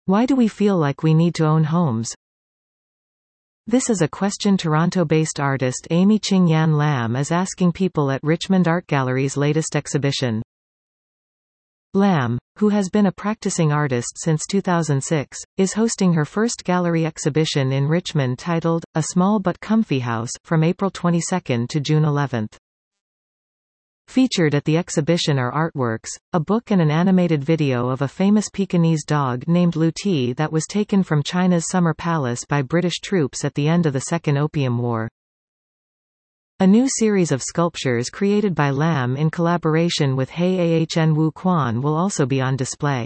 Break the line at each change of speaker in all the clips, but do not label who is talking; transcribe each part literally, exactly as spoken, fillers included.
Why do we feel like we need to own homes? This is a question Toronto-based artist Amy Ching Yan Lam is asking people at Richmond Art Gallery's latest exhibition. Lam, who has been a practicing artist since two thousand six, is hosting her first gallery exhibition in Richmond titled, A Small But Comfy House, from April twenty-second to June eleventh. Featured at the exhibition are artworks, a book and an animated video of a famous Pekingese dog named Luti that was taken from China's Summer Palace by British troops at the end of the Second Opium War. A new series of sculptures created by Lam in collaboration with Hei Ahn Wu Quan will also be on display.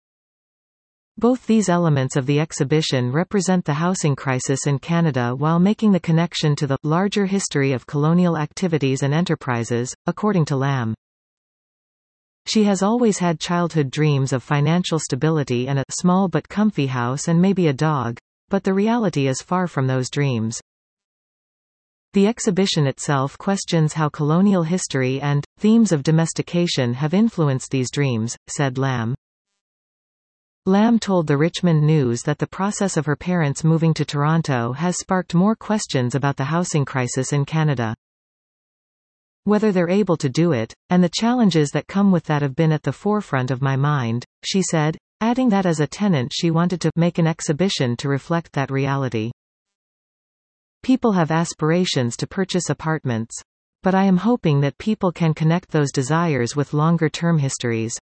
Both these elements of the exhibition represent the housing crisis in Canada while making the connection to the larger history of colonial activities and enterprises, according to Lam. She has always had childhood dreams of financial stability and a small but comfy house and maybe a dog, but the reality is far from those dreams. The exhibition itself questions how colonial history and themes of domestication have influenced these dreams, said Lam. Lam told the Richmond News that the process of her parents moving to Toronto has sparked more questions about the housing crisis in Canada. Whether they're able to do it, and the challenges that come with that have been at the forefront of my mind, she said, adding that as a tenant she wanted to make an exhibition to reflect that reality. People have aspirations to purchase apartments. But I am hoping that people can connect those desires with longer-term histories.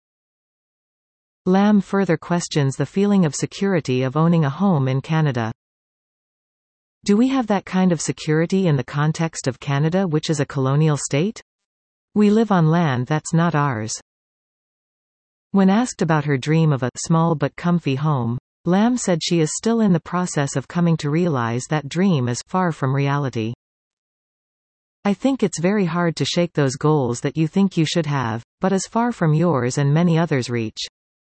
Lam further questions the feeling of security of owning a home in Canada. Do we have that kind of security in the context of Canada, which is a colonial state? We live on land that's not ours. When asked about her dream of a small but comfy home, Lam said she is still in the process of coming to realize that dream is far from reality. I think it's very hard to shake those goals that you think you should have, but as far from yours and many others reach.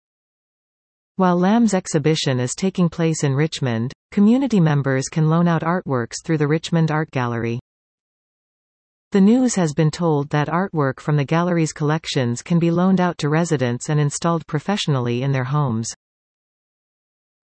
While Lam's exhibition is taking place in Richmond, community members can loan out artworks through the Richmond Art Gallery. The News has been told that artwork from the gallery's collections can be loaned out to residents and installed professionally in their homes.